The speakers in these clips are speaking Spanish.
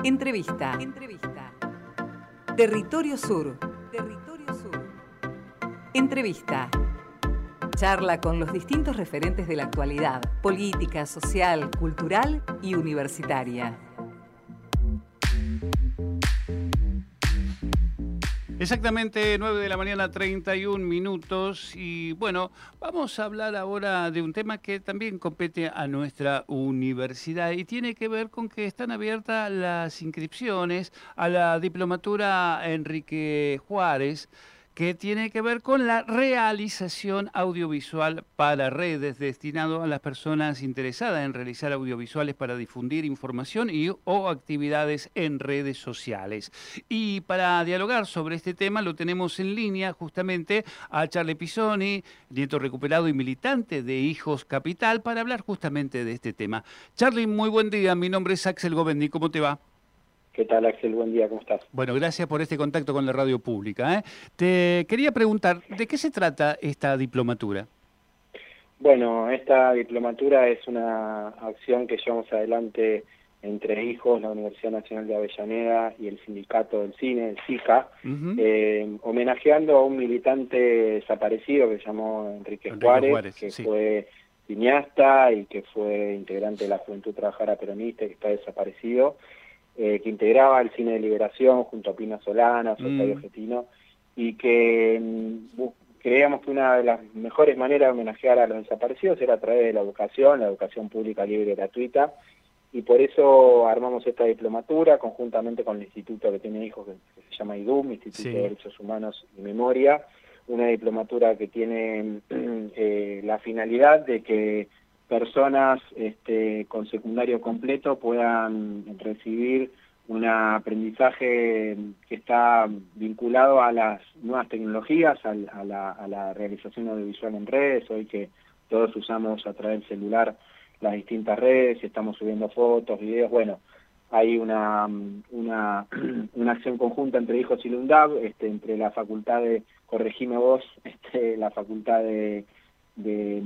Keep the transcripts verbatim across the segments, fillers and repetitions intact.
Entrevista. Entrevista. Territorio Sur. Territorio Sur. Entrevista. Charla con los distintos referentes de la actualidad, política, social, cultural y universitaria. Exactamente nueve de la mañana, treinta y un minutos. Y bueno, vamos a hablar ahora de un tema que también compete a nuestra universidad y tiene que ver con que están abiertas las inscripciones a la diplomatura Enrique Juárez, que tiene que ver con la realización audiovisual para redes, destinado a las personas interesadas en realizar audiovisuales para difundir información y o actividades en redes sociales. Y para dialogar sobre este tema lo tenemos en línea justamente a Charlie Pisoni, nieto recuperado y militante de Hijos Capital, para hablar justamente de este tema. Charlie, muy buen día, mi nombre es Axel Govendi, ¿cómo te va? ¿Qué tal, Axel? Buen día, ¿cómo estás? Bueno, gracias por este contacto con la radio pública, ¿eh? Te quería preguntar, ¿de qué se trata esta diplomatura? Bueno, esta diplomatura es una acción que llevamos adelante entre Hijos, la Universidad Nacional de Avellaneda y el Sindicato del Cine, el SICA, uh-huh. eh, homenajeando a un militante desaparecido que se llamó Enrique, Enrique Juárez, Juárez, que sí. fue cineasta y que fue integrante de la Juventud Trabajadora Peronista y que está desaparecido. Eh, que integraba el Cine de Liberación junto a Pino Solanas, mm. Octavio Getino, y que mm, creíamos que una de las mejores maneras de homenajear a los desaparecidos era a través de la educación, la educación pública, libre y gratuita, y por eso armamos esta diplomatura conjuntamente con el instituto que tiene Hijos, que, que se llama I D U M, Instituto sí. de Derechos Humanos y Memoria, una diplomatura que tiene eh, la finalidad de que personas este, con secundario completo puedan recibir un aprendizaje que está vinculado a las nuevas tecnologías, a, a, la, a la realización audiovisual en redes. Hoy que todos usamos a través del celular las distintas redes, estamos subiendo fotos, videos, bueno, hay una, una, una acción conjunta entre Hijos y LUNDAB, este, entre la Facultad de, corregime vos, este, la Facultad de... de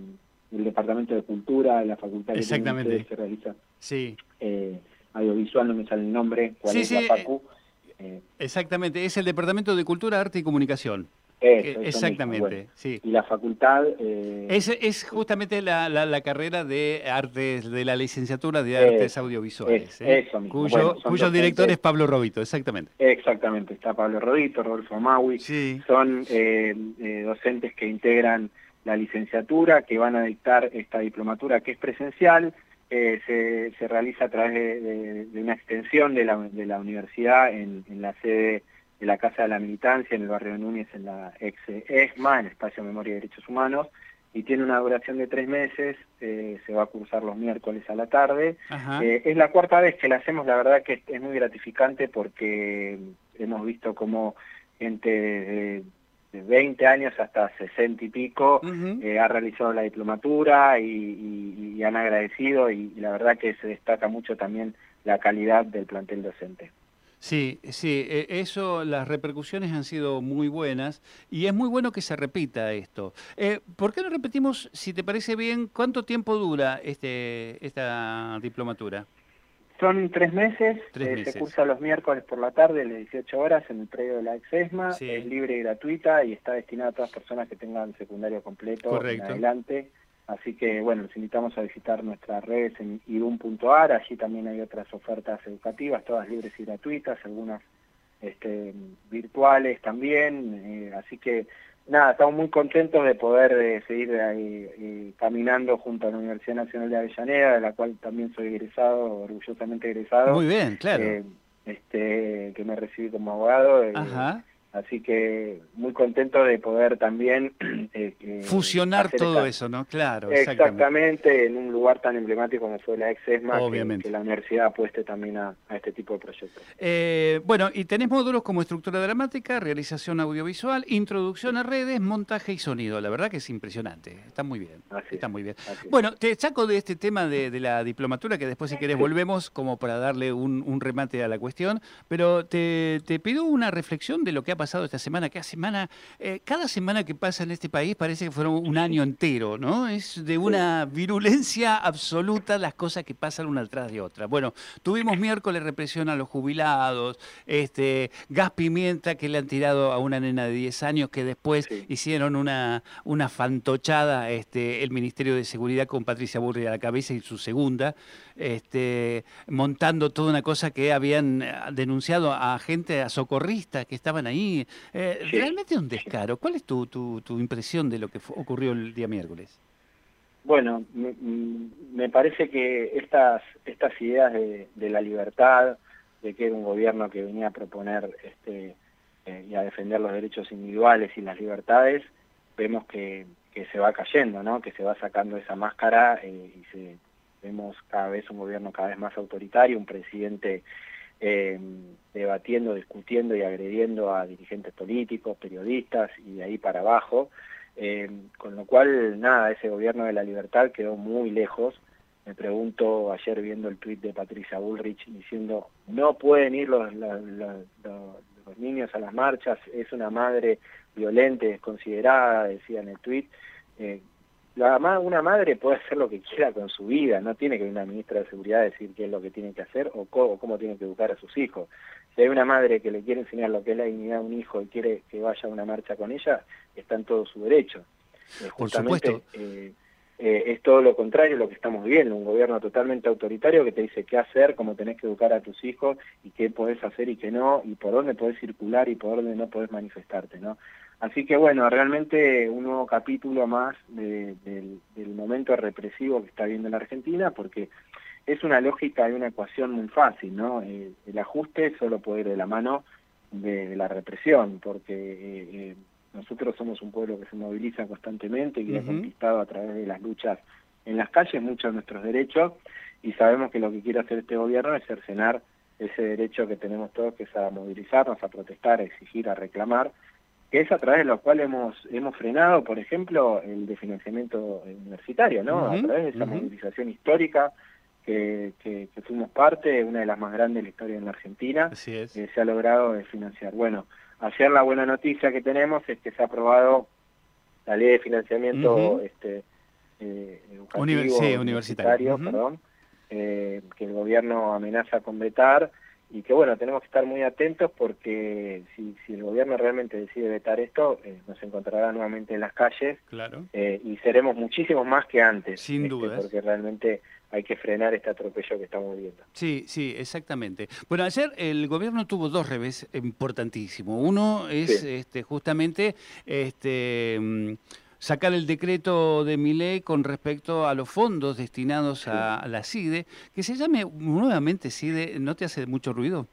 el Departamento de Cultura de la Facultad Exactamente. que se realiza sí. eh, audiovisual, no me sale el nombre, cuál sí, es sí, la Facu. Eh, exactamente, es el Departamento de Cultura, Arte y Comunicación. Eso, que, exactamente, bueno, sí. Y la facultad... Eh, es, es justamente la, la, la carrera de artes, de la licenciatura de Artes es, Audiovisuales. Es, ¿eh? Eso mismo. Cuyo, bueno, cuyo director es Pablo Robito, exactamente. Exactamente, está Pablo Robito, Rodolfo Maui, sí. son eh, eh, docentes que integran la licenciatura, que van a dictar esta diplomatura que es presencial, eh, se, se realiza a través de, de, de una extensión de la, de la universidad en, en la sede de la Casa de la Militancia, en el barrio de Núñez, en la ex ESMA, en Espacio Memoria y Derechos Humanos, y tiene una duración de tres meses, eh, se va a cursar los miércoles a la tarde. Eh, es la cuarta vez que la hacemos, la verdad que es, es muy gratificante porque hemos visto cómo gente de, de veinte años hasta sesenta y pico uh-huh. eh, ha realizado la diplomatura y, y, y han agradecido y, y la verdad que se destaca mucho también la calidad del plantel docente. Sí, sí, eso, las repercusiones han sido muy buenas y es muy bueno que se repita esto. Eh, ¿Por qué no repetimos, si te parece bien, cuánto tiempo dura este esta diplomatura? Son tres meses, tres eh, meses. Se cursa los miércoles por la tarde, a las dieciocho horas, en el predio de la ex-ESMA, sí. Es libre y gratuita y está destinada a todas las personas que tengan secundario completo Correcto. En adelante. Así que, bueno, los invitamos a visitar nuestras redes en i d u m punto a r, allí también hay otras ofertas educativas, todas libres y gratuitas, algunas este, virtuales también, eh, así que, nada, estamos muy contentos de poder eh, seguir ahí, eh, caminando junto a la Universidad Nacional de Avellaneda, de la cual también soy egresado, orgullosamente egresado. Muy bien, claro. Eh, este, que me recibí como abogado. Eh, Ajá. Así que muy contento de poder también... Eh, eh, fusionar todo esta... eso, ¿no? Claro, exactamente. Exactamente, en un lugar tan emblemático como fue la ex-ESMA, Obviamente. Que, que la universidad apueste también a, a este tipo de proyectos. Eh, bueno, y tenés módulos como estructura dramática, realización audiovisual, introducción a redes, montaje y sonido. La verdad que es impresionante, está muy bien. Así está muy bien. Así bueno, te saco de este tema de, de la diplomatura, que después si querés volvemos como para darle un, un remate a la cuestión, pero te, te pido una reflexión de lo que ha pasado pasado esta semana, cada semana, eh, cada semana que pasa en este país parece que fueron un año entero, ¿no? Es de una virulencia absoluta las cosas que pasan una tras de otra. Bueno, tuvimos miércoles represión a los jubilados, este, gas pimienta que le han tirado a una nena de diez años que después sí. hicieron una, una fantochada este, el Ministerio de Seguridad con Patricia Bullrich a la cabeza y su segunda, este, montando toda una cosa que habían denunciado a gente, a socorristas que estaban ahí. Eh, sí. Realmente un descaro. ¿Cuál es tu, tu, tu impresión de lo que fue, ocurrió el día miércoles? Bueno, me, me parece que estas, estas ideas de, de la libertad, de que era un gobierno que venía a proponer este, eh, y a defender los derechos individuales y las libertades, vemos que, que se va cayendo, ¿no? Que se va sacando esa máscara eh, y se, vemos cada vez un gobierno cada vez más autoritario, un presidente eh, debatiendo, discutiendo y agrediendo a dirigentes políticos, periodistas y de ahí para abajo. Eh, con lo cual, nada, ese gobierno de la libertad quedó muy lejos. Me pregunto, ayer viendo el tuit de Patricia Bullrich diciendo no pueden ir los, los, los, los niños a las marchas, es una madre violenta y desconsiderada, decía en el tuit. Eh, la, una madre puede hacer lo que quiera con su vida, no tiene que una ministra de Seguridad decir qué es lo que tiene que hacer o cómo, o cómo tiene que educar a sus hijos. Si hay una madre que le quiere enseñar lo que es la dignidad a un hijo y quiere que vaya a una marcha con ella, está en todo su derecho. Eh, justamente, Por supuesto. Eh, eh, es todo lo contrario lo que estamos viviendo, un gobierno totalmente autoritario que te dice qué hacer, cómo tenés que educar a tus hijos y qué podés hacer y qué no, y por dónde podés circular y por dónde no podés manifestarte, ¿no? Así que bueno, realmente un nuevo capítulo más de, de, del momento represivo que está viendo la Argentina, porque es una lógica y una ecuación muy fácil, ¿no? Eh, el ajuste solo puede ir de la mano de, de la represión, porque eh, eh, nosotros somos un pueblo que se moviliza constantemente y que uh-huh. ha conquistado a través de las luchas en las calles muchos de nuestros derechos, y sabemos que lo que quiere hacer este gobierno es cercenar ese derecho que tenemos todos, que es a movilizarnos, a protestar, a exigir, a reclamar, que es a través de lo cual hemos hemos frenado, por ejemplo, el de financiamiento universitario, ¿no? Uh-huh. A través de esa uh-huh. movilización histórica que, que, que fuimos parte, una de las más grandes de la historia en la Argentina, Así es. Eh, se ha logrado financiar. Bueno, ayer la buena noticia que tenemos es que se ha aprobado la ley de financiamiento uh-huh. este, eh, educativo, Univers- sí, universitario, universitario uh-huh. perdón, eh, que el gobierno amenaza con vetar, y que bueno, tenemos que estar muy atentos porque si, si el gobierno realmente decide vetar esto, eh, nos encontrará nuevamente en las calles, claro. eh, y seremos muchísimos más que antes. Sin este, dudas. Porque realmente hay que frenar este atropello que estamos viviendo. Sí, sí, exactamente. Bueno, ayer el gobierno tuvo dos revés importantísimos. Uno es sí. este, justamente este, sacar el decreto de Milei con respecto a los fondos destinados sí. a, a la CIDE, que se llame nuevamente CIDE. ¿No te hace mucho ruido?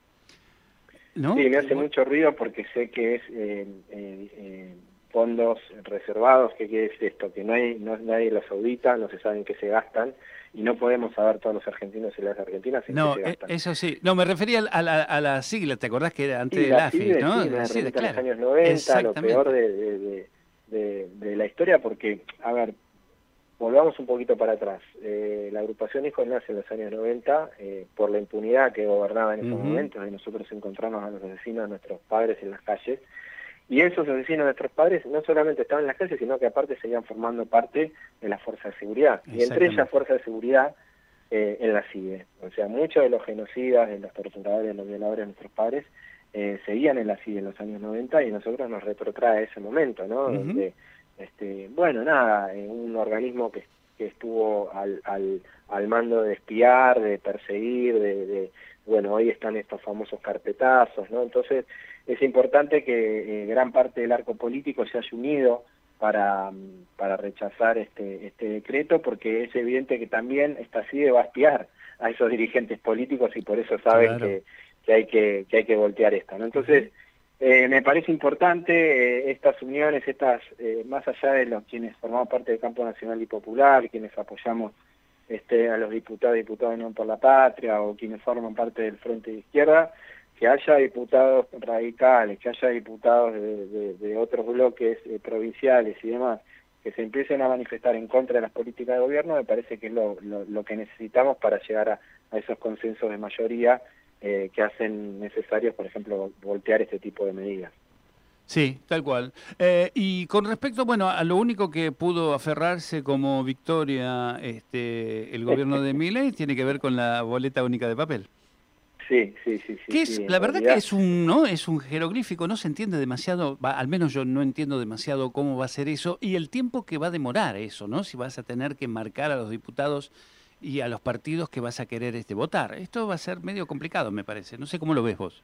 ¿No? Sí, me hace mucho ruido porque sé que es eh, eh, eh, fondos reservados. ¿Qué quiere decir esto? Que no hay, no, nadie los audita, no se sabe en qué se gastan, y no podemos saber todos los argentinos y las argentinas en no, qué se gastan. Eso sí. No, me refería a la, a la sigla, ¿te acordás que era antes sí, de la A F I, ¿no? Sí, la CIDE, claro. En los años noventa, lo peor de, de, de, de, de la historia, porque, a ver, volvamos un poquito para atrás. Eh, la agrupación Hijos nace en los años noventa eh, por la impunidad que gobernaba en esos uh-huh. momentos, y nosotros encontramos a los asesinos de nuestros padres en las calles. Y esos asesinos de nuestros padres no solamente estaban en las calles, sino que aparte seguían formando parte de las fuerzas de seguridad. Y entre ellas fuerzas de seguridad eh, en la CIDE. O sea, muchos de los genocidas, de los torturadores, de los violadores de nuestros padres, eh, seguían en la CIDE en los años noventa, y nosotros nos retrotrae ese momento, ¿no? Uh-huh. Donde, este, bueno, nada, eh, un organismo que, que estuvo al, al, al mando de espiar, de perseguir, de, de bueno, hoy están estos famosos carpetazos, ¿no? Entonces, es importante que eh, gran parte del arco político se haya unido para, para rechazar este, este decreto, porque es evidente que también esta CIDE va a espiar a esos dirigentes políticos, y por eso saben claro. que, que, hay que, que hay que voltear esto, ¿no? Entonces, eh, me parece importante eh, estas uniones, estas eh, más allá de los quienes formamos parte del campo nacional y popular, quienes apoyamos este, a los diputados y diputadas de Unión por la Patria, o quienes forman parte del Frente de Izquierda, que haya diputados radicales, que haya diputados de, de, de otros bloques eh, provinciales y demás, que se empiecen a manifestar en contra de las políticas de gobierno, me parece que es lo, lo, lo que necesitamos para llegar a, a esos consensos de mayoría eh, que hacen necesarios, por ejemplo, voltear este tipo de medidas. Sí, tal cual. Eh, y con respecto, bueno, a lo único que pudo aferrarse como victoria este, el gobierno de Milei tiene que ver con la boleta única de papel. Sí, sí, sí, sí. Que es, sí, la verdad realidad... que es un, ¿no? Es un jeroglífico, no se entiende demasiado, va, al menos yo no entiendo demasiado cómo va a ser eso y el tiempo que va a demorar eso, ¿no? Si vas a tener que marcar a los diputados y a los partidos que vas a querer este votar. Esto va a ser medio complicado, me parece. No sé cómo lo ves vos.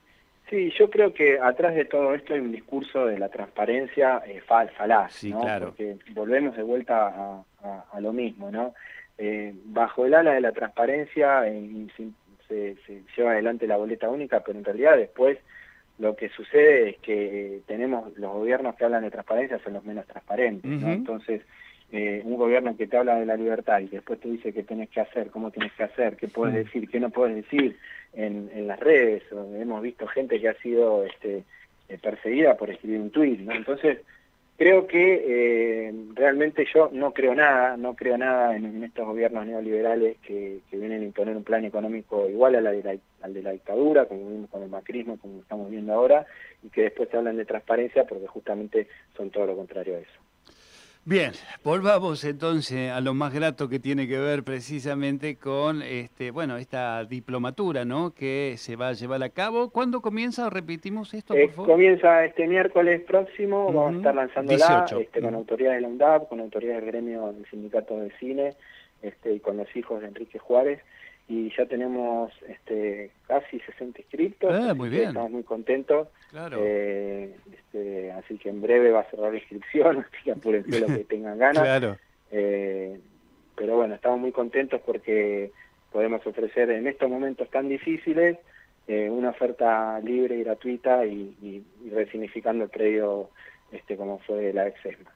Sí, yo creo que atrás de todo esto hay un discurso de la transparencia eh, fal, falaz, Sí, ¿no? claro. Porque volvemos de vuelta a, a, a lo mismo, ¿no? Eh, bajo el ala de la transparencia eh, se, se lleva adelante la boleta única, pero en realidad después lo que sucede es que eh, tenemos los gobiernos que hablan de transparencia son los menos transparentes, ¿no? Uh-huh. Entonces, eh, un gobierno que te habla de la libertad y después te dice qué tenés que hacer, cómo tenés que hacer, qué puedes uh-huh. decir, qué no puedes decir en, en las redes, hemos visto gente que ha sido este, eh, perseguida por escribir un tuit, ¿no? Entonces, creo que eh, realmente yo no creo nada, no creo nada en, en estos gobiernos neoliberales que, que vienen a imponer un plan económico igual a la de la, al de la dictadura, como vimos con el macrismo, como estamos viendo ahora, y que después te hablan de transparencia porque justamente son todo lo contrario a eso. Bien, volvamos entonces a lo más grato que tiene que ver precisamente con este, bueno, esta diplomatura, ¿no? Que se va a llevar a cabo. ¿Cuándo comienza? Repetimos esto, por eh, favor. Comienza este miércoles próximo, uh-huh. vamos a estar lanzándola este, con uh-huh. autoridades de la UNDAP, con autoridades del gremio del sindicato de cine este, y con los hijos de Enrique Juárez. Y ya tenemos este, casi sesenta inscriptos, ah, muy bien. Estamos muy contentos. Claro. Eh, este, así que en breve va a cerrar la inscripción, así que apúrense lo que tengan ganas. Claro. Eh, pero bueno, estamos muy contentos porque podemos ofrecer en estos momentos tan difíciles eh, una oferta libre y gratuita y, y, y resignificando el predio este, como fue la ex ESMA.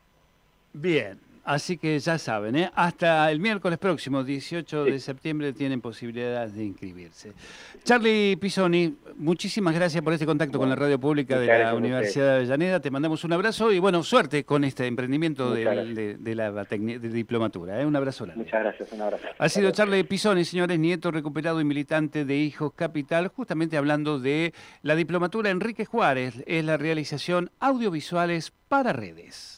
Bien. Así que ya saben, ¿eh? Hasta el miércoles próximo, dieciocho sí. de septiembre, tienen posibilidad de inscribirse. Charlie Pisoni, muchísimas gracias por este contacto bueno, con la radio pública de la Universidad de Avellaneda. Te mandamos un abrazo y, bueno, suerte con este emprendimiento de, de, de la de diplomatura. ¿eh? Un abrazo grande. Muchas gracias, un abrazo. Ha sido Charlie Pisoni, señores, nieto recuperado y militante de Hijos Capital, justamente hablando de la diplomatura Enrique Juárez. Es la realización audiovisuales para redes.